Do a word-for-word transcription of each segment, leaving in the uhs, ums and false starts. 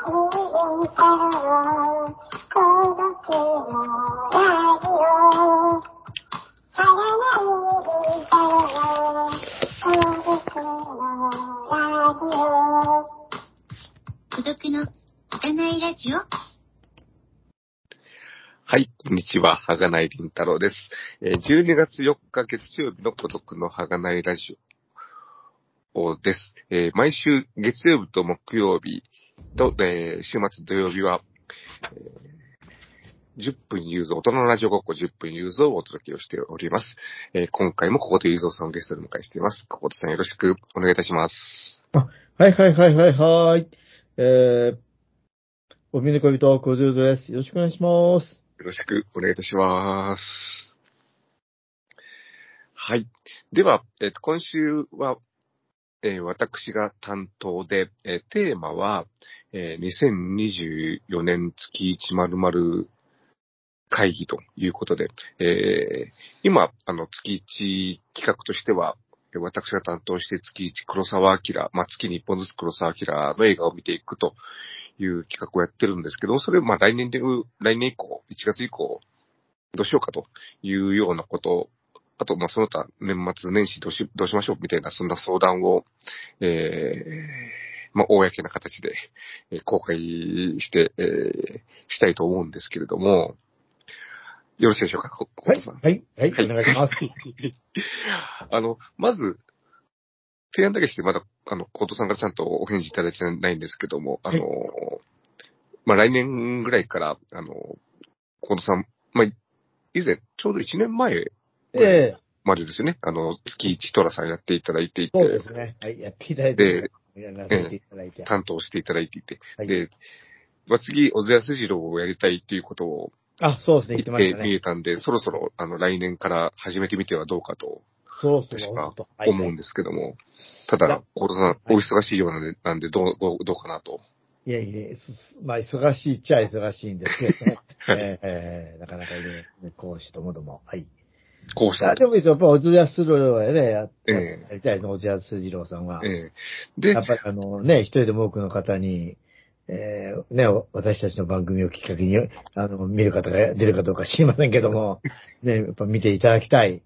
はい、こんにちは、はがないりんたろうです。えー、じゅうにがつよっか月曜日の孤独のはがないラジオです。えー、毎週月曜日と木曜日と、えー、週末土曜日は、えー、じゅっぷんユーゾー、大人のラジオごっこじゅっぷんユーゾーをお届けをしております。えー、今回もこことユーゾーさんをゲストでお迎えしています。こことさんよろしくお願いいたします。 あ、はいはいはいはいはい。えー、おみねこびと小僧です。よろしくお願いします。 よろしくお願いいたします。はい。では、えっと、今週は、えー、私が担当で、えー、テーマは、えー、にせんにじゅうよねん月いちまるまる会議ということで、えー、今、あの、月いち企画としては、私が担当して月いち黒澤明、まあ、月にいっぽんずつ黒澤明の映画を見ていくという企画をやってるんですけど、それをまあ来年で、来年以降、いちがつ以降、どうしようかというようなことを、あと、まあ、その他、年末年始どうし、どうしましょうみたいな、そんな相談を、えー、まあ、公な形で、えー、公開して、えー、したいと思うんですけれども、よろしいでしょうか、こ、こはい、 とさん。 はい、はい、 はい。 お願いします。 あの、まず、提案だけして、まだ、あの、コートさんからちゃんとお返事いただいてないんですけども、あの、 はい、 まあ、来年ぐらいから、あの、コートさん、まあ、以前、ちょうどいちねんまえぐらいええまでですね、あの、月一トラさんやっていただいていて、 そうですね。はい、やっていただいてるで、 から、やらええ、 せていただいて。 担当していただいていて、 はい。 で、まあ、次、小津安二郎をやりたいっていうことをあ、そうですね、言ってまし言って見たね。 えたんで、そろそろ、あの、来年から始めてみてはどうかと、 そろそ私はろと。はい、はい。 思うんですけども、たいや、 だ、小田さん、おはい。 忙しいようなんで、なんでどう、どう、どうかなと。 いやいや、すまあ、忙しいっちゃ忙しいんですけどね。 はい。 えーえーなかなかいろいろね、講師ともども。はい。 こうしたと。 あでもいいですよ。やっぱ、小津安二郎はね、や、や、やええ、 りたいですね、小津安二郎さんは。 ええ。で、 やっぱりあのね、一人でも多くの方に、えー、ね、私たちの番組をきっかけに、あの、見る方が出るかどうか知りませんけども、ね、やっぱ見ていただきたい、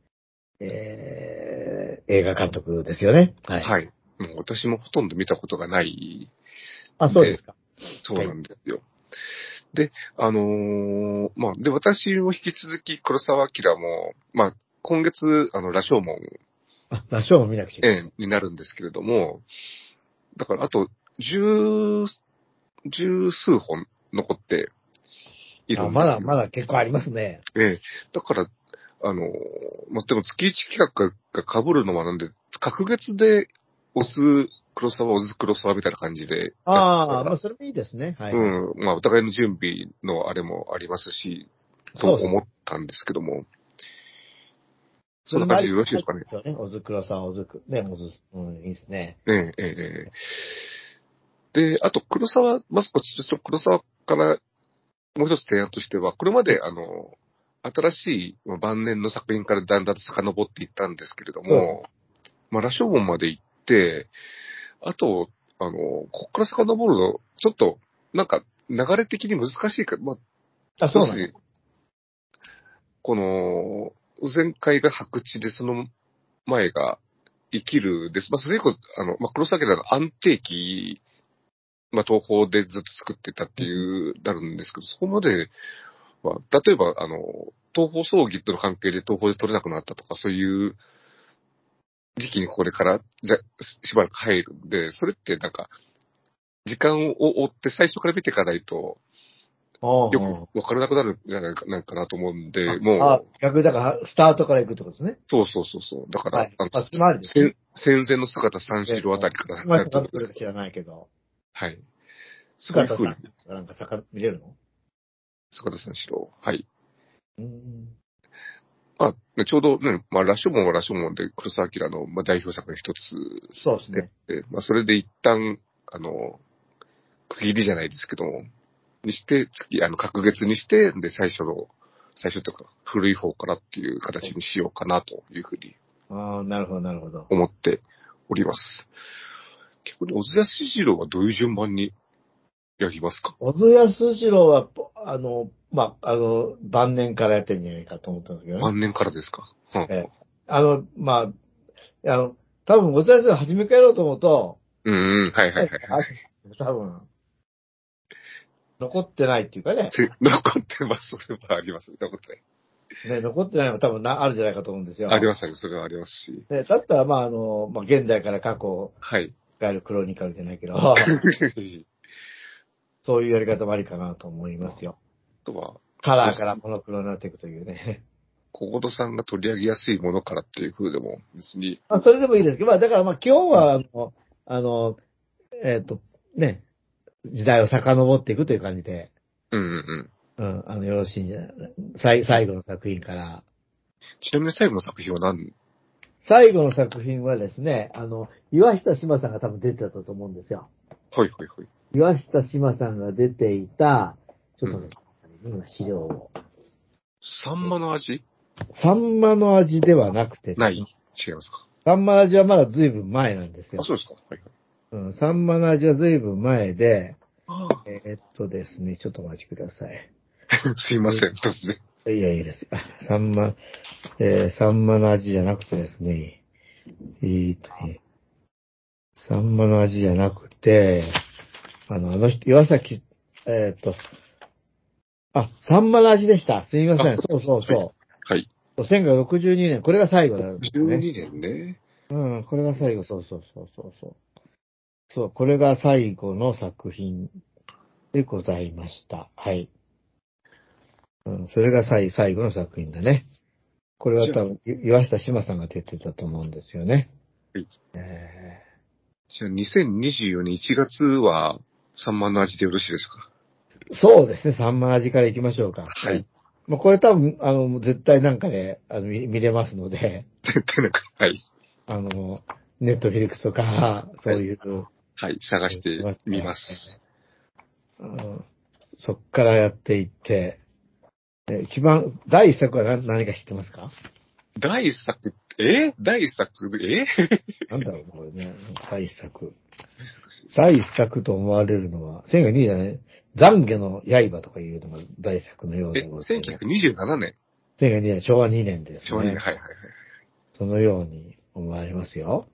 えー、映画監督ですよね。はい。 はい。もう私もほとんど見たことがないあ、 んで、 そうですか。 そうなはい。 んですよ。で、あのーまあ、で、私も引き続き黒澤明も、まあ、今月、あの、羅生門、 あ、ラショーも見なくちゃいけない。 ええになるんですけれども、だからあと、十、十数本残っているあ、まだ、 んですよ。 まだ結構ありますね。 ええだから、あのーまあ、でも月一企画が被るのはなんで、隔月で押す黒沢、押す黒沢みたいな感じでやったああ、まあ、 ら、 それもいいですね。はいはい。 うん、まあ、お互いの準備のあれもありますし、とそうですね。 思ったんですけども、そそれもあり、 んな感じでよろしいですかね。 ありですよね。おずくろさん、おずく。ね、おず、うん、いいですね。 ええ、ええ、ええ。で、あと、黒沢、まずこっちと黒沢からもう一つ提案としては、これまはい。 で、あの、新しいまあ晩年の作品からだんだんと遡っていったんですけれどそうですね。 も、まあ、羅生門まで行って、あと、あの、ここから遡ると、ちょっと、なんか、流れ的に難しいか、まあ、 あ、そうなんだ。 要するに、この、前回が白地で、その前が生きるです。まあ、それ以降、あの、まあ、黒崎の安定期、まあ、東宝でずっと作ってたっていう、なるんですけど、そこまでは、例えば、あの、東宝葬儀との関係で東宝で撮れなくなったとか、そういう時期にこれから、じゃ、しばらく入るんで、それってなんか、時間を追って最初から見ていかないと、よくおうおう。 わからなくなるんじゃないかなんかなと思うんで、 あ、あ、 もう、 逆だから、スタートから行くってことですね。 そうそうそうそう。だから、 はい。 あの、 まあ、それもありですね。 戦戦前の姿三四郎あたりから今、 なると思うんですけど。 遡るか知らないけど、 はい。そういうふうに、 姿さんなんかさか見れるの？ 坂田三四郎。はい。 うーん。 まあ、ねちょうどね、まあ、ラショモンはラショモンで、黒澤明の、まあ、代表作の一つで、 そうですね。 でまあ、それで一旦、あの、区切りじゃないですけども、にして、月、あの、隔月にして、で、最初の、最初というか、古い方からっていう形にしようかなというふうにああ、なるほど、なるほど。 思っております。逆に、小津安二郎はどういう順番にやりますか？ 小津安二郎は、あの、まあ、あの、晩年からやってるんじゃないかと思ったんですけどね。 晩年からですか？うん。 ええ。あの、まあ、あの、多分小津安二郎初めからやろうと思うと、 うんうん、はいはいはいはい。 多分、残ってないっていうかね。 て残ってます。それはあります。残ってない。 ね、残ってないのが多分な、あるんじゃないかと思うんですよ。 ありますね。それはありますし。 で、だったら、まあ、あの、まあ、現代から過去をはい。 変えるクロニカルじゃないけど、そういうやり方もありかなと思いまあ、あますよ。 とは、 カラーからモノクロになっていくというね。 小言さんが取り上げやすいものからっていう風でも別に、 まあ、それでもいいですけど、まあ、だからまあ、基本は、あの、あの、えっと、ね、時代を遡っていくという感じで、 うんうんうん。 うん、あの、よろしいんじゃない、最、最後の作品から。 ちなみに最後の作品は何？ 最後の作品はですね、あの、岩下志麻さんが多分出てたと思うんですよ。 はいはいはい。 岩下志麻さんが出ていた、ちょっとね、 うん。 今資料を。 サンマの味サンマの味ではなくてでない。 すね、 違いますか？ サンマの味はまだ随分前なんですあ、 よ。 そうですか。はいはい。 うん、サンマの味は随分前で、 ああ。 えーっとですね、ちょっとお待ちください。 すいません、突然。 いや、いいです。あ、サンマ、えー、サンマの味じゃなくてですね、えーっとね、サンマの味じゃなくて、あの、あの人、岩崎、えーっと、あ、サンマの味でした。すみまあ、 せん。そうそうはい。 そはい。 う。せんきゅうひゃくろくじゅうにねん、これが最後なんです 12 ね。 年ね。 うん、これが最後、そうそうそうそうそう。そう、これが最後の作品でございました。はい。うん、それが最最後の作品だね。これはじゃあ、 多分、い岩下志麻さんが出てたと思うんですよね。 はい。 えじゃあ、にせんにじゅうよねんいちがつは、サンマの味でよろしいですか？ ーそうですね、サンマ味から行きましょうか。えーはい。 まあ、これ多分、あの、絶対なんかで、あの、見見れますので、 絶対なんか、はい。 あの、ネットフィリックスとか、 はい。 そういう、 はい。探しいてますから、 みます。 うん、そっからやっていって、え一番、第一作は何何か知ってますか？ 第一作、え第一作、えなんだろうね、これね。第一作。 第一作し第一作と思われるのは、せんきゅうひゃくにじゅうなねん、懺悔の刃とかいうのが第一作のようでえ、 ございます。 せんきゅうひゃくにじゅうななねん。 せんきゅうひゃくにじゅうねん、昭和にねんです昭和にねん、 ね。 はいはいはい。 そのように思われますよ。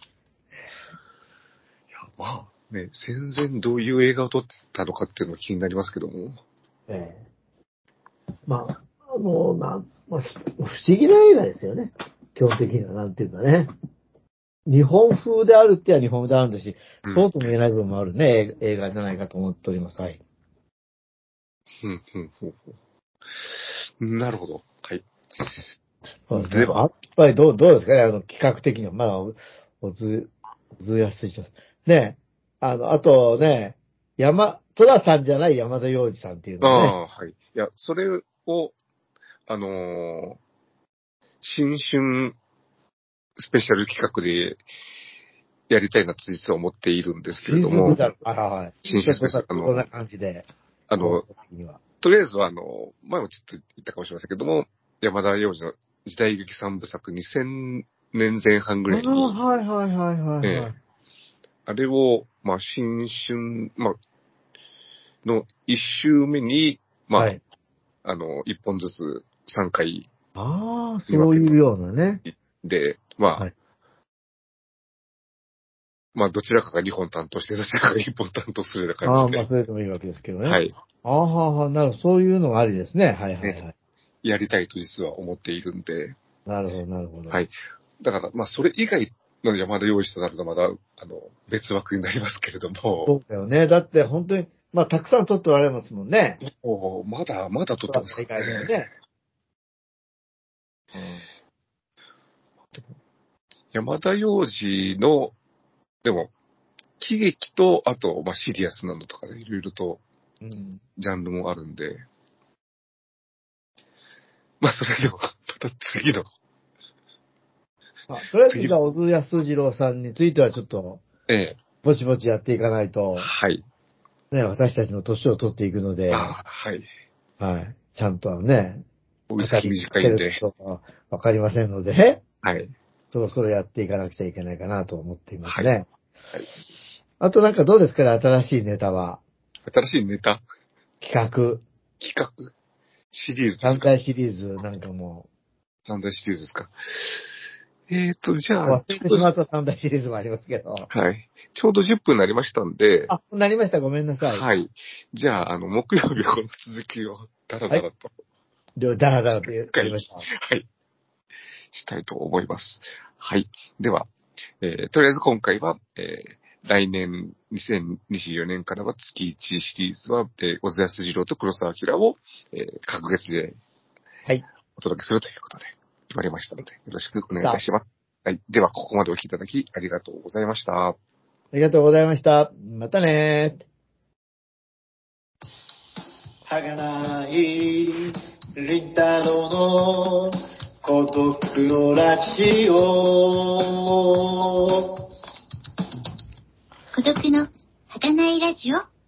いや、まあ、ね、戦前どういう映画を撮ってたのかっていうのが気になりますけども。 ええ。まあ、あの、な、まあ、不思議な映画ですよね。基本的には、なんていうかね。日本風であるっては日本風であるんですし、 うん。 そうとも言えない部分もあるね、映画じゃないかと思っております。はい。 うん、うん、うん。うんなるほど。はい。 そうですね。 では、 あやっぱりどう、どうですかね、あの、企画的には。まだ、おおず、おずやすいします。ね、あの、あとね、山、戸田さんじゃない山田洋次さんっていうのもね。 ああ、はい。いや、それを、あのー新春スペシャル企画でやりたいなと実は思っているんですけれ新ども、 宿だ。はいはいはい。 新春スペシャル、あの、 どんな感じで、放あの、 送的には。 とりあえずは、あの、前もちょっと言ったかもしれませんけども、山田洋次の時代劇三部作にせんねんぜん半ぐああ、 らいに、 はいはいはいはいええ、 はい。 あれを、まあ、新春、まあ、の一周目に、まはい。 あ、あの、一本ずつさんかいああ、 に分けて、 そういうようなね。 で、まあ、 はい。 まあ、どちらかがにほん担当して、どちらかがいっぽん担当するような感ああ、まあ、 じで、 それでもいいわけですけどね。 はい。 ああ、はあはあ、なるほど。そういうのがありですね。はいはいね、 はい。 やりたいと実は思っているんで、 なるほど、なるほど。 はい。だから、まあ、それ以外の山田洋次となるとまだ、あの、別枠になりますけれども、 そうだよね。だって本当に、まあ、たくさん撮っておられますもんね。 おまだ、まだ撮ってます大からね。 会でもね。うん。 山田洋次の、でも、喜劇と、あと、まあ、シリアスなのとかでいろいろとうん。 ジャンルもあるんで、まあ、それでも、また次の、 まあ、とりあえず次の、 じゃあ、小津安二郎さんについてはちょっと、 ええ、 ぼちぼちやっていかないと、 はい。 ね、私たちの年を取っていくので、 ああ、はい。 はい。ちゃんとね、 お先語りかける短いんで、 ことがわかりませんので、 はい。 そろそろやっていかなくちゃいけないかなと思っていますはい。 ね。 はい。 あとなんかどうですかね、新しいネタは。 新しいネタ企画。 企画シリーズですか？ 三大シリーズなんかもう。三大シリーズですか。えーと、じゃう、 あ、 忘れてしまった三大シリーズもありますけど。 はい。ちょうどじゅっぷんになりましたんで、 あ、なりました。ごめんなさい。 はい。じゃあ、あの、木曜日この続きをダラダラと、 両ダラダラとやりました。 はい。したいと思います。はい。では、えーとりあえず今回は、えー来年にせんにじゅうよねんからは月いちシリーズは、えー、小津安二郎と黒沢明を、えー各月ではい。 お届けするということで決まりましたので、よろしくお願いいさあ、 たします。はい。では、ここまでお聞きいただきありがとうございました。 ありがとうございました。またねー。 儚い林太郎の孤独のラジオ。孤独の儚いラジオ。